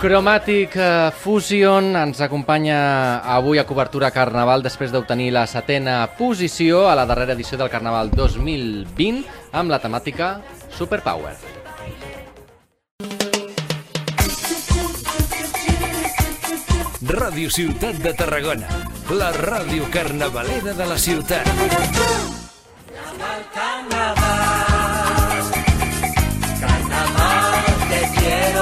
Chromatic Fusion ens acompanya avui a cobertura Carnaval després d'obtenir la 7a posició a la darrera edició del Carnaval 2020 amb la temàtica Superpower. Ràdio Ciutat de Tarragona, la ràdio carnavalera de la ciutat. Carnaval te quiero.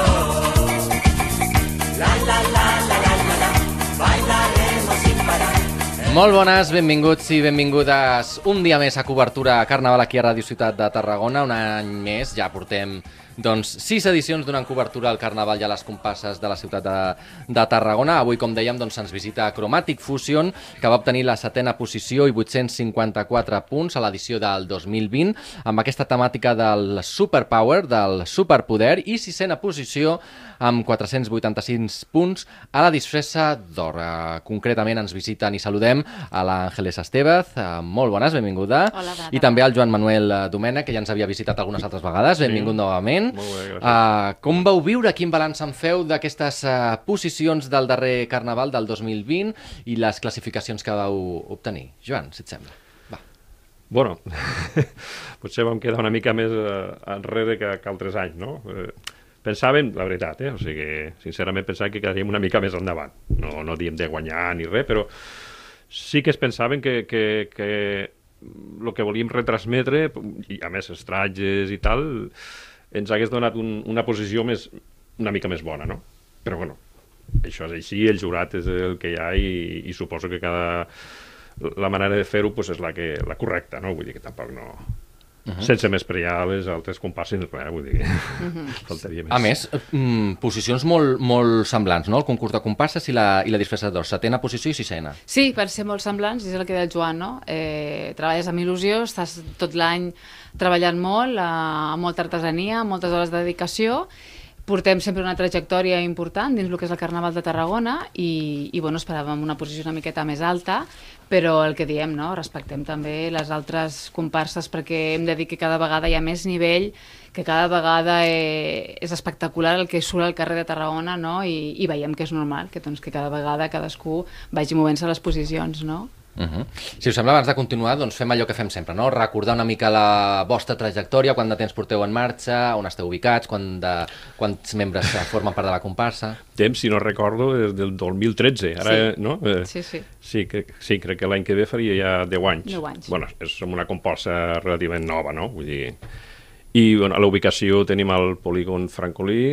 La la la la la la la, bailaremos sin parar. Molt bones, benvinguts i benvingudes un dia més a cobertura Carnaval aquí a Ràdio Ciutat de Tarragona. Un any més, ja portem 6 edicions donant cobertura al Carnaval i a les comparses de la ciutat de Tarragona. Avui, com dèiem, ens visita Chromatic Fusion, que va obtenir la 7a posició i 854 punts a l'edició del 2020, amb aquesta temàtica del Superpower, del superpoder, i 6a posició amb 486 punts a la disfressa d'or. Concretament ens visiten i saludem a l'Àngeles Estevez. Molt bones, benvinguda. Hola, I també al Joan Manuel Domènech, que ja ens havia visitat algunes altres vegades. Benvingut novament. Molt bé, gràcies. Com vau viure, quin balanç en feu d'aquestes posicions del darrer Carnaval del 2020 i les classificacions que vau obtenir? Joan, si et sembla. Va. Bueno, potser vam quedar una mica més enrere que altres anys, no? Pensàvem, la veritat, o sigui, sincerament pensàvem que quedaríem una mica més endavant. No diem de guanyar ni res, però sí que es pensaven que el que volíem retransmetre, i a més estratges i tal, ens hagués donat una posició una mica més bona, no? Però, bueno, això és així, el jurat és el que hi ha i suposo que la manera de fer-ho és la correcta, no? Vull dir que tampoc no... Sense més prear les altres comparses, vull dir que faltaria més. A més, posicions molt semblants, no? El concurs de comparses i la disfressa d'or. 7a posició i 6a. Sí, per ser molt semblants, és el que deia el Joan, no? Treballes amb il·lusió, estàs tot l'any treballant molt, amb molta artesania, amb moltes hores de dedicació. Portem sempre una trajectòria important dins el que és el Carnaval de Tarragona i bueno, esperàvem una posició una miqueta més alta, però el que diem, no? Respectem també les altres comparses perquè hem de dir que cada vegada hi ha més nivell, que cada vegada és espectacular el que surt al carrer de Tarragona, no? I veiem que és normal, que cada vegada cadascú vagi movent-se a les posicions, no? Si us sembla, abans de continuar, fem allò que fem sempre, no? Recordar una mica la vostra trajectòria, quant de temps porteu en marxa, on esteu ubicats, quants membres formen part de la comparsa. Temps, si no recordo, és del 2013, ara, sí. No? Sí, crec que l'any que ve faria ja 10 anys. 10 anys. Bueno, som una comparsa relativament nova, no? Vull dir... I bueno, a la ubicació tenim el polígon Francolí,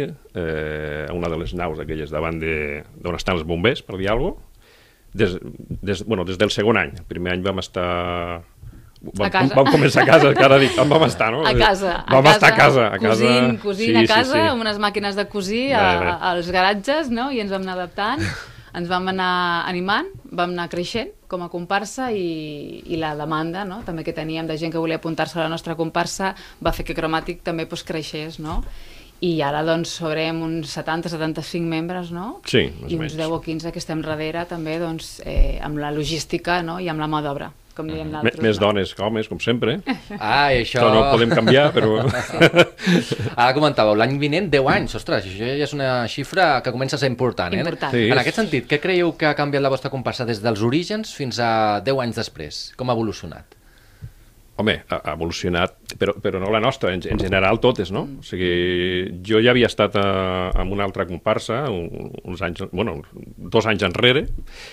a una de les naus aquelles davant d'on estan els bombers, per dir alguna cosa. Des del segon any. El primer any vam estar... A casa. Vam començar a casa, cada dia. Vam estar, no? A casa. Vam estar a casa. Cosint a casa, amb unes màquines de cosir als garatges, no? I ens vam anar adaptant, ens vam anar animant, vam anar creixent com a comparsa i la demanda, no? També que teníem de gent que volia apuntar-se a la nostra comparsa va fer que Chromatic també creixés, no? I ara, sobrem uns 70-75 membres, no? Sí, i uns 10 o 15 que estem darrere, també, amb la logística, no? I amb la mà d'obra, com diem l'altre. Més dones que homes, com sempre. Això... No ho podem canviar, però... Ara comentàveu, l'any vinent, 10 anys. Ostres, això ja és una xifra que comença a ser important, eh? Important. Sí. En aquest sentit, què creieu que ha canviat la vostra comparsa des dels orígens fins a 10 anys després? Com ha evolucionat? Home, ha evolucionat, però no la nostra, en general totes, no? O sigui, jo ja havia estat en una altra comparsa uns anys, 2 anys enrere,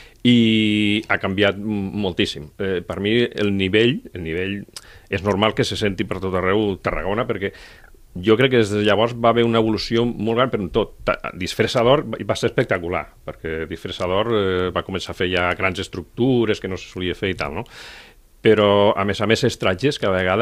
i ha canviat moltíssim. Per mi el nivell és normal que se senti per tot arreu Tarragona, perquè jo crec que des de llavors va haver una evolució molt gran per tot. Disfressa d'or va ser espectacular, perquè Disfressa d'or va començar a fer ja grans estructures que no se solia fer i tal, no? Però, a més, estratges, cada vegada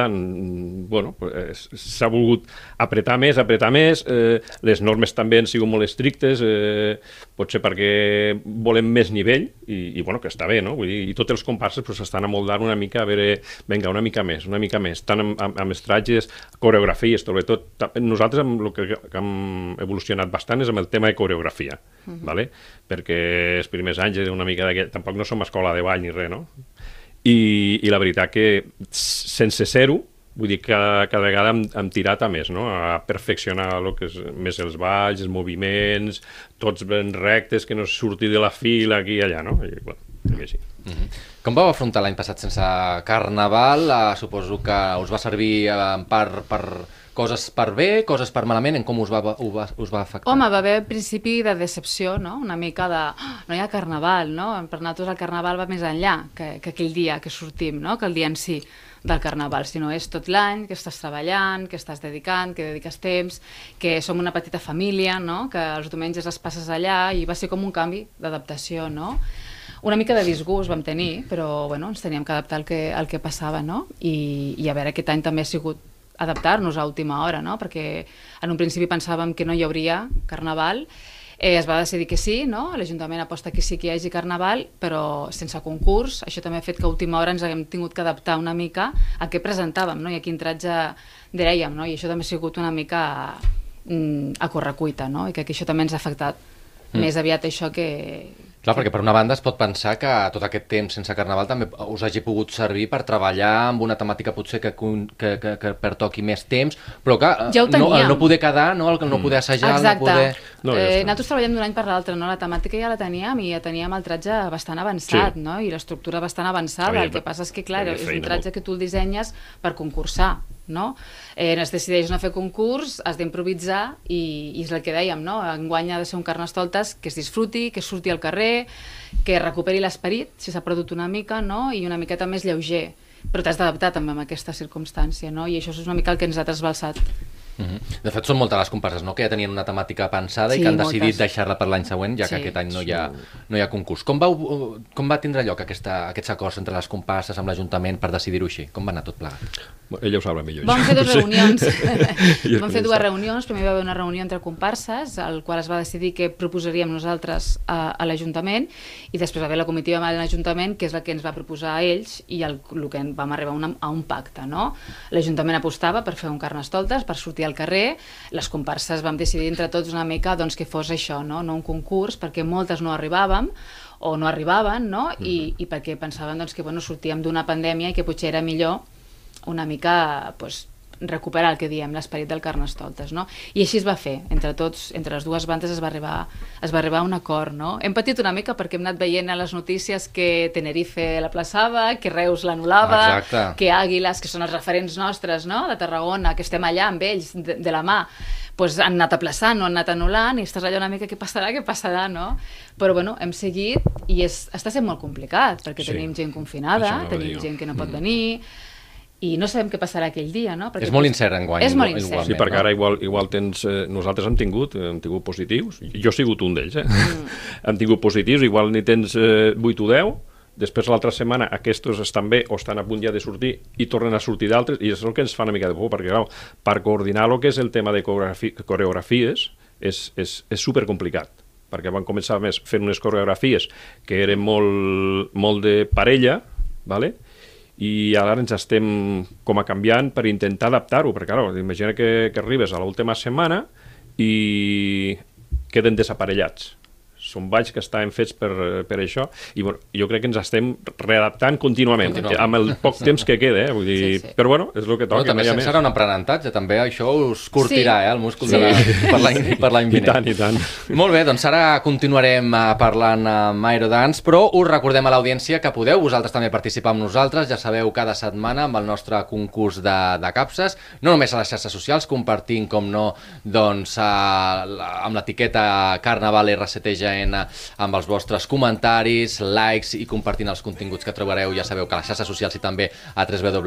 s'ha volgut apretar més, les normes també han sigut molt estrictes, potser perquè volem més nivell, i que està bé, no? Vull dir, i tots els comparses s'estan amoldant una mica, a veure, vinga, una mica més, tant amb estratges, coreografies, sobretot. Nosaltres el que hem evolucionat bastant és amb el tema de coreografia, perquè els primers anys era una mica d'aquest... Tampoc no som escola de ball ni res, no? I la veritat que sense ser-ho vull dir que cada vegada hem tirat a més, no? A perfeccionar el que és més els balls, els moviments, tots ben rectes, que no surti de la fila aquí i allà, no? I, bueno, així. Com vau afrontar l'any passat sense Carnaval? Suposo que us va servir en part per coses per bé, coses per malament, en com us va afectar? Home, va haver principi de decepció, no? Una mica de... no hi ha Carnaval, no? Per nosaltres el Carnaval va més enllà que aquell dia que sortim, no? Que el dia en si del Carnaval, sinó és tot l'any que estàs treballant, que estàs dedicant, que dediques temps, que som una petita família, no? Que els diumenges els passes allà i va ser com un canvi d'adaptació, no? Una mica de disgust vam tenir, però bueno, ens teníem que adaptar al que passava, no? I a veure, aquest any també ha sigut adaptar-nos a última hora, no? Perquè en un principi pensàvem que no hi hauria Carnaval, es va decidir que sí, no? L'Ajuntament aposta que sí que hi hagi Carnaval, però sense concurs. Això també ha fet que a última hora ens haguem tingut que adaptar una mica a què presentàvem, no? I a quin tratge dèiem, no? I això també ha sigut una mica a correcuita, no? I que això també ens ha afectat més aviat això que... Clar, perquè per una banda es pot pensar que tot aquest temps sense Carnaval també us hagi pogut servir per treballar amb una temàtica potser que pertoqui més temps, però que ja el no poder quedar, no? El no poder assajar, exacte. El no poder... No, ja nosaltres treballem d'un any per l'altre, no? La temàtica ja la teníem i ja teníem el tratge bastant avançat, sí. No? I l'estructura bastant avançada. El que passa és que, clar, és un tratge que tu el dissenyes per concursar, no? Es decideix no fer concurs, has d'improvisar i és el que dèiem, no? Enguany ha de ser un Carnestoltes que es disfruti, que surti al carrer, que recuperi l'esperit, si s'ha perdut una mica, no? I una miqueta més lleuger. Però t'has d'adaptar també a aquesta circumstància, no? I això és una mica el que ens ha trasbalsat. De fet, són moltes les comparses, no? Que ja tenien una temàtica pensada i que han decidit deixar-la per l'any següent, ja que aquest any no hi ha concurs. Com va tindre lloc aquests acords entre les comparses amb l'Ajuntament per decidir-ho així? Com va anar tot plegat? Ella ho sabrà millor. Vam fer dues reunions. Vam fer dues reunions. Primer va haver una reunió entre comparses, al qual es va decidir què proposaríem nosaltres a l'Ajuntament, i després va haver la comitiva amb l'Ajuntament, que és la que ens va proposar a ells, i el que vam arribar a un pacte, no? L'Ajuntament apostava per fer un Carnestoltes, per sortir al carrer. Les comparses vam decidir entre tots una mica doncs, que fos això, no un concurs, perquè moltes no arribàvem o no arribaven, no? I perquè pensaven doncs, que sortíem d'una pandèmia i que potser era millor una mica recuperar el que diem, l'esperit del Carnestoltes, no? I així es va fer, entre tots, entre les dues bandes es va arribar a un acord, no? Hem patit una mica perquè hem anat veient a les notícies que Tenerife l'aplaçava, que Reus l'anul·lava, que Àguiles, que són els referents nostres, no?, de Tarragona, que estem allà amb ells de la mà, doncs han anat aplaçant o han anat anul·lant, i estàs allà una mica què passarà, no? Però bueno, hem seguit i està sent molt complicat, perquè tenim gent confinada, tenim gent que no pot venir, i no sabem què passarà aquell dia, no? Perquè és molt incert enguany. És molt incert. Sí, perquè ara igual tens... Nosaltres hem tingut positius, jo he sigut un d'ells, hem tingut positius, igual n'hi tens 8 o 10, després l'altra setmana aquests estan bé o estan a punt ja de sortir i tornen a sortir d'altres, i és el que ens fa una mica de por, perquè clar, per coordinar el que és el tema de coreografies és supercomplicat, perquè van començar més fent unes coreografies que eren molt de parella, ¿vale? I ara ens estem com a canviant per intentar adaptar-ho, perquè clar, imagina que arribes a l'última setmana i queden desaparellats. Són balls que estaven fets per això, i bueno, jo crec que ens estem readaptant contínuament. Amb el poc temps que queda, vull dir, sí. Però bueno, és el que toca. També serà un aprenentatge, també això us curtirà, el múscul per l'any vinent. I tant. Molt bé, doncs ara continuarem parlant amb Aerodance, però us recordem a l'audiència que podeu vosaltres també participar amb nosaltres, ja sabeu, cada setmana amb el nostre concurs de capses, no només a les xarxes socials, compartint, com no, doncs amb l'etiqueta Carnaval RCTGN amb els vostres comentaris, likes i compartint els continguts que trobareu, ja sabeu que a les xarxes socials i també a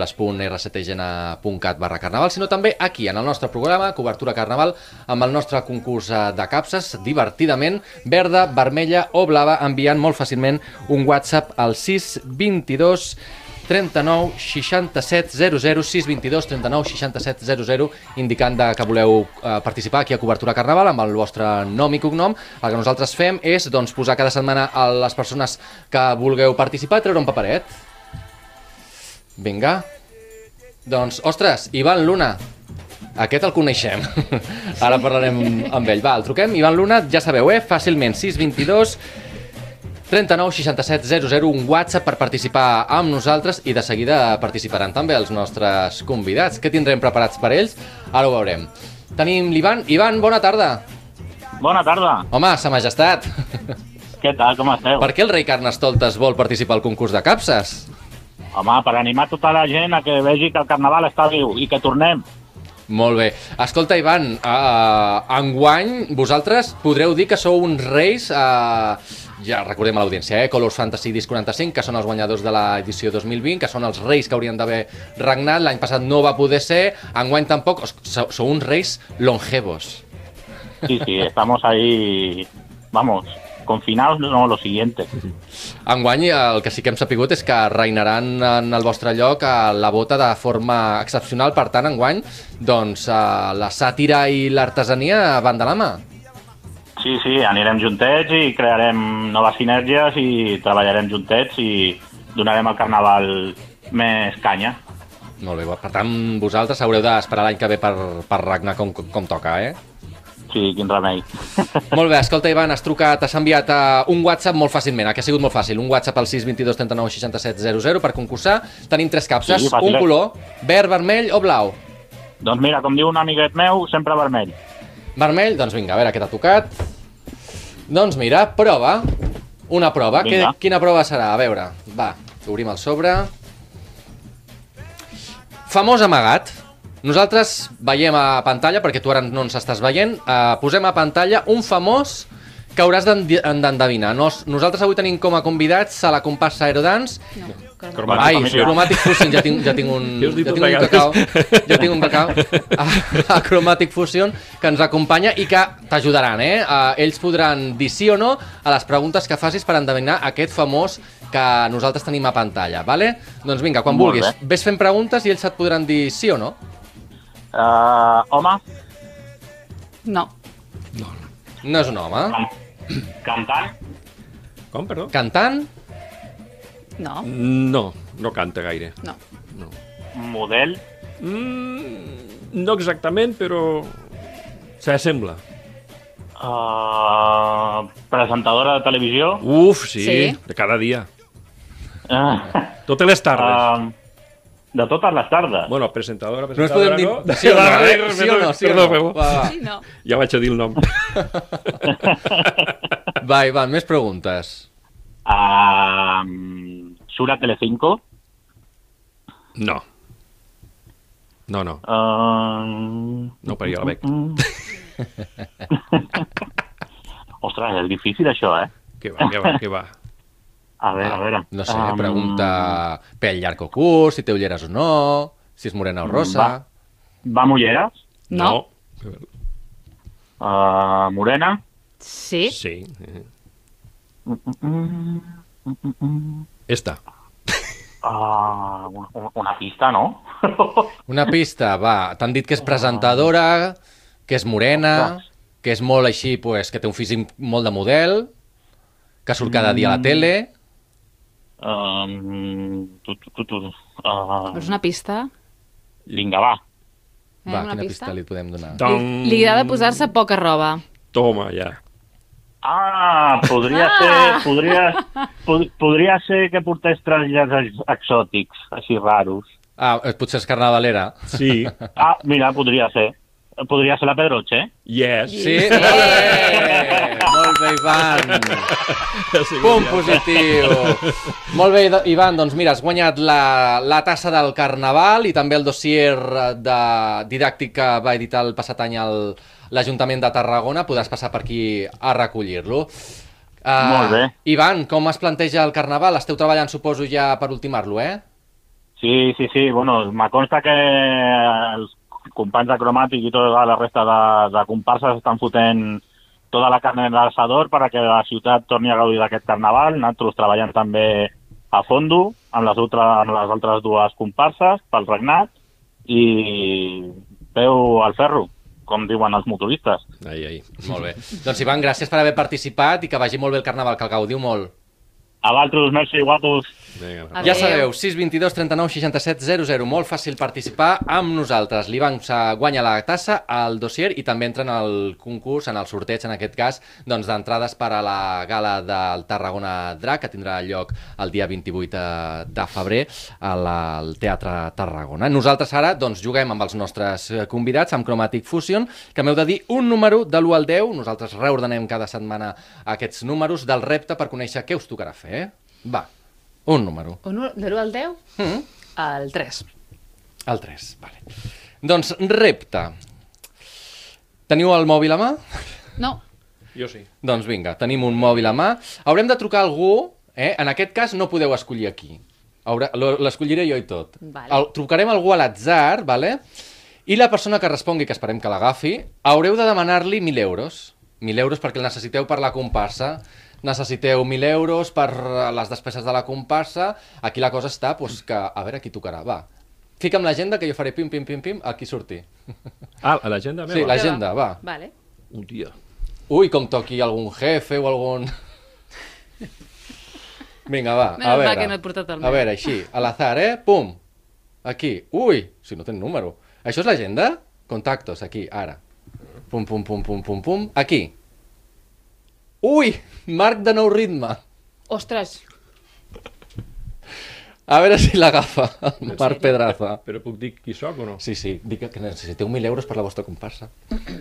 www.rctgn.cat/carnaval, sinó també aquí, en el nostre programa, Cobertura Carnaval, amb el nostre concurs de capses, divertidament, verda, vermella o blava, enviant molt fàcilment un WhatsApp al 622 39 67 00, 622 39 67 00, indicant que voleu participar aquí a Cobertura Carnaval amb el vostre nom i cognom. El que nosaltres fem és posar cada setmana a les persones que vulgueu participar i treure un paperet. Vinga. Doncs, ostres, Ivan Luna. Aquest el coneixem. Ara parlarem amb ell. Va, el truquem. Ivan Luna, ja sabeu, fàcilment, 622 39 67 00, un WhatsApp per participar amb nosaltres i de seguida participaran també els nostres convidats. Què tindrem preparats per ells? Ara ho veurem. Tenim l'Ivan. Ivan, bona tarda. Bona tarda. Home, sa majestat. Què tal, com esteu? Per què el rei Carnestoltes vol participar al concurs de capses? Home, per animar tota la gent a que vegi que el carnaval està viu i que tornem. Molt bé. Escolta, Ivan, enguany vosaltres podreu dir que sou uns reis, ja recordem a l'audiència, Colors Fantasy Disc 45, que són els guanyadors de l'edició 2020, que són els reis que haurien d'haver regnat, l'any passat no va poder ser, enguany tampoc, sou uns reis longevos. Sí, estamos ahí, vamos, confinados, no, lo siguiente. Enguany el que sí que hem sapigut és que reinaran en el vostre lloc a la bota de forma excepcional, per tant, enguany, doncs, la sàtira i l'artesania van de la mà. Sí, anirem juntets i crearem noves sinergies i treballarem juntets i donarem al carnaval més canya. Molt bé, per tant, vosaltres haureu d'esperar l'any que ve per regnar com toca, eh? Sí, quin remei. Molt bé, escolta, Ivan, has trucat, has enviat un WhatsApp molt fàcilment, que ha sigut molt fàcil, un WhatsApp al 622 39 67 00 per concursar. Tenim 3 capses, Sí, un color, verd, vermell o blau? Doncs mira, com diu un amiguet meu, sempre vermell. Vermell? Doncs vinga, a veure què t'ha tocat. Doncs mira, prova. Una prova. Vinga. Quina prova serà? A veure, va, obrim el sobre. Famós amagat. Nosaltres veiem a pantalla, perquè tu ara no ens estàs veient, posem a pantalla un famós que hauràs d'endevinar. Nosaltres avui tenim com a convidats a la comparsa Aerodance. Chromatic Fusion, ja tinc un cacau. A Chromatic Fusion, que ens acompanya i que t'ajudaran, eh? Ells podran dir sí o no a les preguntes que facis per endevinar aquest famós que nosaltres tenim a pantalla, vale? Doncs vinga, quan Molt vulguis, bé. ves fent preguntes i ells et podran dir sí o no. Home, No. No és un home. cantant, Com, perdó? Cantant? No. No canta gaire. No. model, No exactament, però s'assembla. presentadora de televisió, Uf, sí, Sí. de cada dia. uh, Totes les tardes. de totes les tardes. Bueno, presentadora No ens podem dir sí o no, eh? Sí o no, sí o Perdó, no. perdó. Va, Sí, no. Ja vaig a dir el nom. va, Ivan, més preguntes. Surt a Telecinco. No. No, per jo la bec. Ostres, és difícil això, eh? Què va? A veure. No sé, pregunta pèl llarg o curt, si té ulleres o no, si és morena o rosa. Va amb ulleres? No. Morena? Sí. Sí. Esta. Una pista, no? Una pista, va. T'han dit que és presentadora, que és morena, que és molt així, pues, que té un físic molt de model, que surt cada dia a la tele. Vols una pista? Vinga, va. Va, Una quina pista? pista li podem donar? Li agrada posar-se poca roba. Toma, ja. Podria ser que portés trasllats exòtics, així raros. Potser és carnavalera. Sí. Mira, podria ser. Podria ser la Pedroche. Yes. Sí? Molt bé, Ivan. Punt positiu. Molt bé, Ivan, doncs mira, has guanyat la tassa del Carnaval i també el dossier didàctic que va editar el passat any l'Ajuntament de Tarragona. Podràs passar per aquí a recollir-lo. Molt bé. Ivan, com es planteja el Carnaval? Esteu treballant, suposo, ja per ultimar-lo, eh? Sí. Bueno, me consta que els companys de Cromàtic i tota la resta de comparses estan fotent tota la carn en l'assador perquè la ciutat torni a gaudir d'aquest carnaval. Nosaltres treballant també a fondo amb les altres dues comparses pel regnat i peu al ferro, com diuen els motoristes. Ai. Molt bé. Doncs Ivan, gràcies per haver participat i que vagi molt bé el Carnaval, que el gaudiu molt. A vosaltres, merci, guapos. Vinga, Ja sabeu, 622 39 67 00. Molt fàcil participar amb nosaltres. L'Ivan guanya la tassa, el dossier i també entra en el concurs, en el sorteig, en aquest cas, doncs, d'entrades per a la gala del Tarragona Drac, que tindrà lloc el dia 28 de febrer al Teatre Tarragona. Nosaltres ara doncs, juguem amb els nostres convidats, amb Chromatic Fusion, que m'heu de dir un número de l'1 al 10. Nosaltres reordenem cada setmana aquests números del repte per conèixer què us tocarà fer. Va. Un número. De l'1 al 10? El 3. El 3, vale. Doncs repte. Teniu el mòbil a mà? No. Jo sí. Doncs vinga, tenim un mòbil a mà. Haurem de trucar a algú, en aquest cas no podeu escollir aquí. L'escolliré jo i tot. Vale. Trucarem algú a l'atzar, vale? I la persona que respongui, que esperem que l'agafi, haureu de demanar-li 1.000 euros. 1.000 euros perquè el necessiteu per la comparsa. Necessiteu 1.000 euros per les despeses de la comparsa. Aquí la cosa està, doncs, que a veure qui tocarà. Va, fica'm l'agenda que jo faré pim, pim, pim, pim, aquí surti. Ah, l'agenda meva? Sí, l'agenda, va. Vale. Un dia. Ui, com toqui algun jefe o algun... Vinga, va, a Menys mal veure. que no he portat el A meu. veure, així, a l'azar, Pum. Aquí. Ui, si no tens número. Això és l'agenda? Contactos, aquí, ara. Pum, pum, pum, pum, pum, pum. Aquí. Ui, Marc de Nou Ritme. Ostres, A veure si l'agafa, el Marc Pedraza. Però puc dir qui sóc o no? Sí, sí, dic que necessiteu 1.000 euros per la vostra comparsa.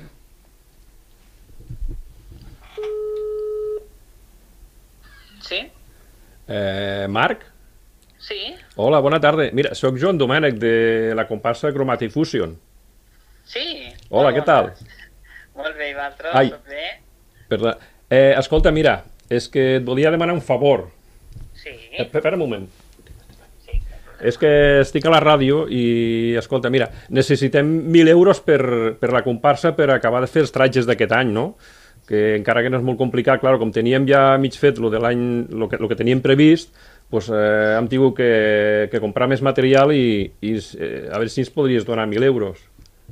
Sí? Marc? Sí? Hola, bona tarda. Mira, sóc Joan Domènech de la comparsa Chromatic Fusion. Sí? Hola, què tal? Molt bé, i vosaltres? Ai. Tot bé? Perdó. Escolta, mira, és que et volia demanar un favor. Sí? Espera un moment. Sí. És que estic a la ràdio i, escolta, mira, necessitem 1.000 euros per la comparsa per acabar de fer els tratges d'aquest any, no? Que encara que no és molt complicat, clar, com teníem ja mig fet lo de l'any, lo que teníem previst, doncs hem tingut que comprar més material i a veure si ens podries donar 1.000 euros.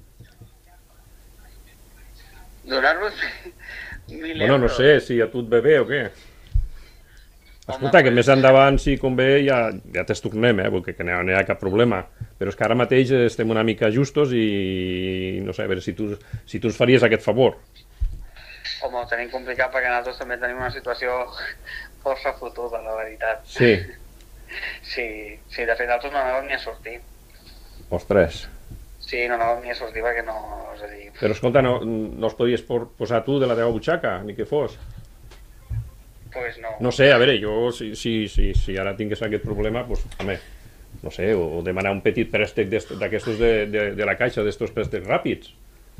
Donar-vos 1.000 euros? Bueno, no sé, si a tu et ve bé o què. Escolta, que més endavant, si convé, ja te'ls tornem, perquè que no hi ha cap problema. Però és que ara mateix estem una mica justos i no sé, a veure si tu ens faries aquest favor. Home, ho tenim complicat perquè nosaltres també tenim una situació força fotuda, la veritat. Sí. Sí, de fet, nosaltres no anàvem ni a sortir. Ostres. Sí, no anàvem ni a sortir perquè no... És a dir... Però escolta, no els podies posar tu de la teva butxaca, ni que fos. Pues no. No sé, a veure, jo, si ara tingués aquest problema, doncs, home, no sé, o demanar un petit préstec d'aquestos de la caixa, d'estos préstecs ràpids.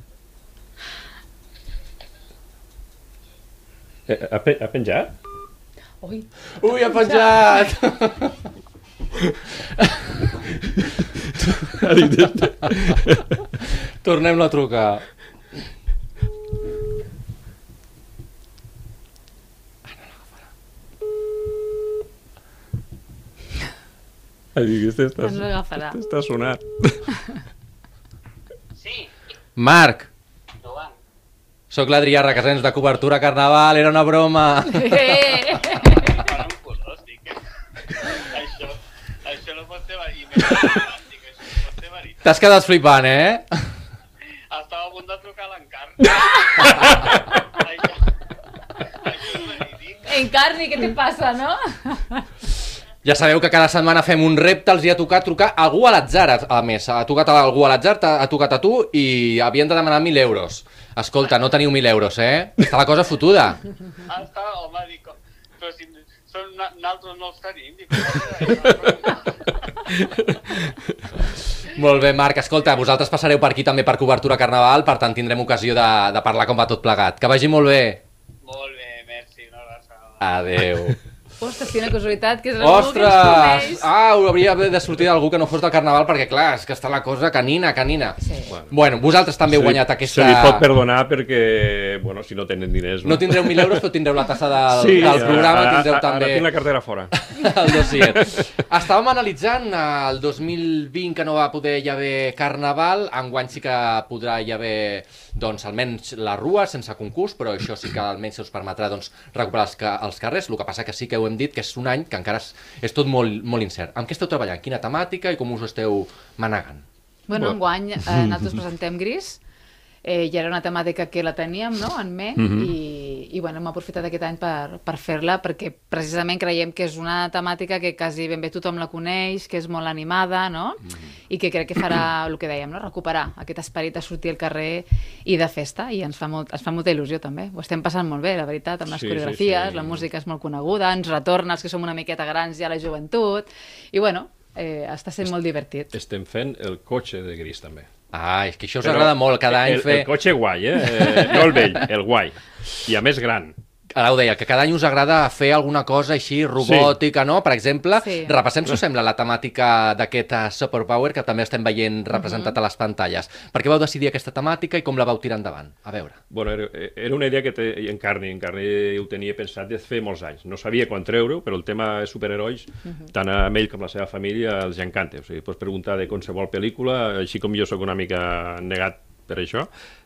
Ha penjat? ui, Ui, ha penjat! Tornem-lo a trucar. Este no l'agafarà. està sonat. Sí, Marc, Joan. sóc l'Adrià Requesens de Cobertura Carnaval, era una broma. Para un color, sí que... Això no pot ser veritat. Això no pot ser veritat. T'has quedat flipant, Estava a punt de trucar a l'Encarn. Això és verídic. Encarni, què te passa, no? Ja sabeu que cada setmana fem un repte, els hi ha tocat trucar a algú a l'atzar, a més. Ha tocat a algú a l'atzar, ha tocat a tu i havien de demanar 1.000 euros. Escolta, no teniu 1.000 euros, Està la cosa fotuda. Estava, home, dic, però si nosaltres no els tenim, dic, Molt bé, Marc, escolta, vosaltres passareu per aquí també per Cobertura Carnaval, per tant tindrem ocasió de parlar com va tot plegat. Que vagi molt bé. molt bé, merci, una abraçada. Adeu. Ostres, quina casualitat, que és algú que ens Ostres! coneix. Hauria de sortir d'algú que no fos del Carnaval, perquè clar, és que està la cosa canina. Sí. Bueno, vosaltres també heu guanyat aquesta... Se li pot perdonar perquè, bueno, si no tenen diners... No tindreu 1.000 euros, però tindreu la tassa del programa, tindreu també... Ara tinc la cartera fora. el dossier. Estàvem analitzant el 2020 que no va poder hi haver Carnaval, enguany sí que podrà hi haver doncs, almenys la rua sense concurs, però això sí que almenys se us permetrà doncs, recuperar els carrers. El que passa que sí que heu ho hem dit, que és un any que encara és tot molt incert. Amb què esteu treballant? Quina temàtica i com us ho esteu manegant? Bueno, enguany nosaltres presentem Gris, i era una temàtica que la teníem, no?, en ment, i bueno, hem aprofitat aquest any per fer-la, perquè precisament creiem que és una temàtica que quasi ben bé tothom la coneix, que és molt animada, no?, i que crec que farà el que dèiem, no?, recuperar aquest esperit de sortir al carrer i de festa, i ens fa molta il·lusió també. Ho estem passant molt bé, la veritat, amb les coreografies, la música és molt coneguda, ens retorna els que som una miqueta grans ja a la joventut, i bueno, està sent molt divertit. Estem fent el cotxe de Gris, també. Ah, és que això us agrada molt, cada any fer... El cotxe guai, no el vell, el guai. I a més gran. Ara ho deia, que cada any us agrada fer alguna cosa així robòtica, no? Per exemple, repassem, si us sembla, la temàtica d'aquest Superpower, que també estem veient representat a les pantalles. Per què vau decidir aquesta temàtica i com la vau tirar endavant? A veure. Bueno, era una idea que en Carni ho tenia pensat des de fer molts anys. No sabia quan treure-ho, però el tema de superherois, tant a ell com a la seva família, els encanta. O sigui, pots preguntar de qualsevol pel·lícula, així com jo sóc una mica negat per això,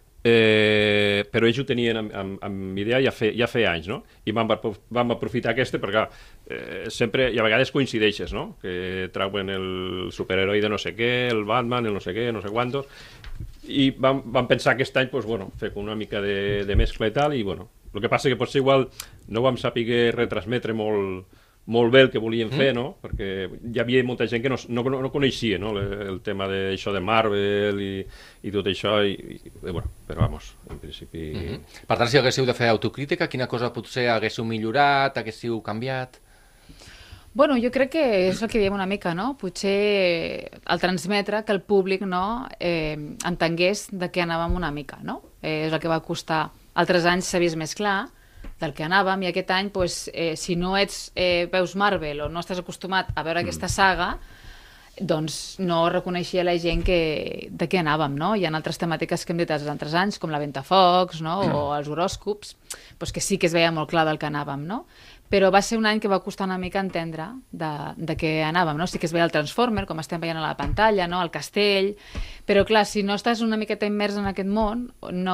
però ells ho tenien amb idea ja feia anys, no? I vam aprofitar aquesta perquè sempre, i a vegades coincideixes, no? Que trauen el superheroi de no sé què, el Batman, el no sé què, no sé quantos, i vam pensar aquest any, doncs, bueno, fer una mica de mescla i tal, i bueno, el que passa que potser igual no vam saber retransmetre molt bé el que volíem fer, no? Perquè hi havia molta gent que no coneixia, no? El tema d'això de Marvel i tot això, bueno, però vamos, en principi... Per tant, si haguéssiu de fer autocrítica, quina cosa potser haguéssiu millorat, haguéssiu canviat? Bueno, jo crec que és el que diem una mica, no? Potser el transmetre que el públic, no, entengués de què anàvem una mica, no? És el que va costar. Altres anys s'ha vist més clar del que anàvem, i aquest any, pues, si no veus Marvel o no estàs acostumat a veure aquesta saga, doncs no reconeixia la gent de què anàvem, no? Hi ha altres temàtiques que hem dit els altres anys, com la Ventafocs, no? O els horòscops, pues que sí que es veia molt clar del que anàvem, no? Però va ser un any que va costar una mica entendre de què anàvem, no? Sí que es veia el Transformer, com estem veient a la pantalla, no? El castell, però clar, si no estàs una miqueta immers en aquest món,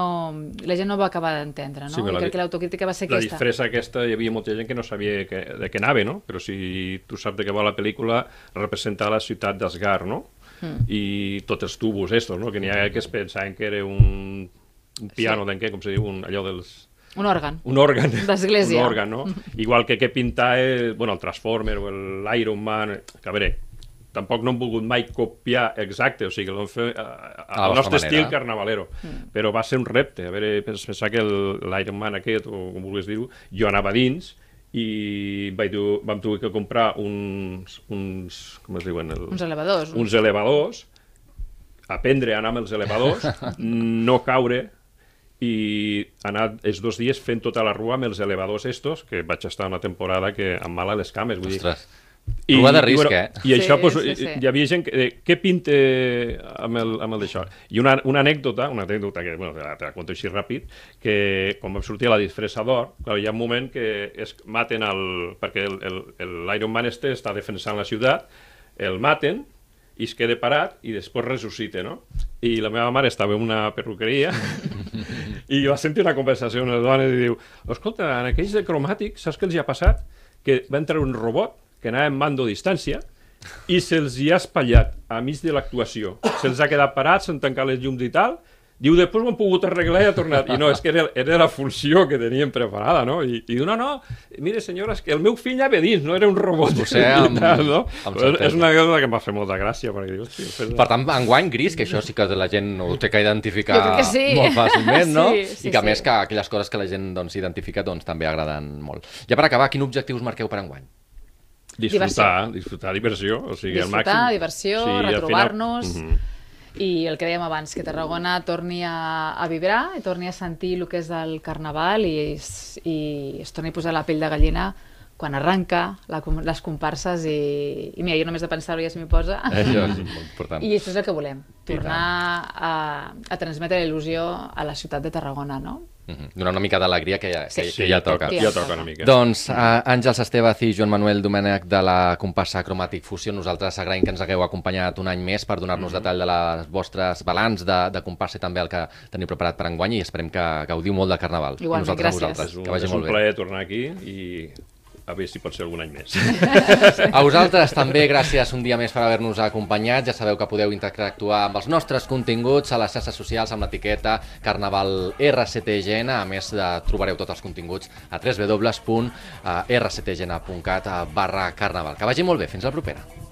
la gent no va acabar d'entendre, no? Sí, I crec que l'autocrítica va ser aquesta. aquesta. La disfressa aquesta, hi havia molta gent que no sabia de què anava, no? Però si tu saps de què va la pel·lícula, representa la ciutat d'Asgard, no? I tots els tubos estos, no? Que n'hi ha que es pensaven que era un piano, com se diu, allò dels... Un òrgan. Un òrgan. D'església. Un òrgan, no? Igual que pintar el Transformer o l'Iron Man, que a veure, tampoc no hem volgut mai copiar exacte, o sigui, que l'hem fet al nostre estil carnavalero, però va ser un repte, a veure, pensar que l'Iron Man aquest, o com vulguis dir-ho, jo anava dins i vam haver que comprar uns com es diuen? Uns elevadors. Uns elevadors, aprendre a anar amb els elevadors, no caure, i anar els 2 dies fent tota la rua amb els elevadors estos, que vaig estar una temporada que em mala les cames, vull dir. Ostres, rua de risc, I això, hi havia gent que, què pinta amb el d'això? I una anècdota que, bueno, te la conto així ràpid, que quan vam sortir a la disfressa d'or, hi ha un moment que es maten perquè l'Iron Man està defensant la ciutat, el maten, i es queda parat i després ressuscita, no? I la meva mare estava en una perruqueria i va sentir una conversació amb les dones i diu, escolta, en aquells de cromàtic, saps què els hi ha passat? Que va entrar un robot que anava en mando a distància i se'ls hi ha espatllat a mig de l'actuació. Se'ls ha quedat parats, s'han tancat les llums i tal. Diu, després ho han pogut arreglar i ha tornat. I no, és que era la funció que teníem preparada, no? I diu, no, mire, senyora, és que el meu fill anava dins, no era un robot. No? És una cosa que em va fer molta gràcia. Per tant, enguany, Gris, que això sí que la gent ho té que identificar molt fàcilment, no? I que a més que aquelles coses que la gent s'identifica també agraden molt. Ja per acabar, quin objectiu us marqueu per enguany? Disfrutar, diversió. Disfrutar, diversió, retrobar-nos... I el que dèiem abans, que Tarragona torni a vibrar i torni a sentir el que és el carnaval i es torni a posar la pell de gallina quan arranca les comparses i mira, jo només de pensar-ho ja se m'hi posa. Això és molt important. I això és el que volem, tornar a transmetre la il·lusió a la ciutat de Tarragona, no? Donar una mica d'alegria que ja toca. Ja toca una mica. Doncs Àngels Estevez i Joan Manuel Domènech de la comparsa Cromàtic Fusió, nosaltres agraïm que ens hagueu acompanyat un any més per donar-nos detall de les vostres balanç de comparsa i també el que teniu preparat per enguany i esperem que gaudiu molt de Carnaval. Igualment, gràcies. Que vagi molt bé. És un plaer tornar aquí i a veure si pot ser algun any més. A vosaltres també, gràcies un dia més per haver-nos acompanyat. Ja sabeu que podeu interactuar amb els nostres continguts a les xarxes socials amb l'etiqueta Carnaval RCTGN. A més, trobareu tots els continguts a www.rctgn.cat/carnaval. Que vagi molt bé, fins la propera.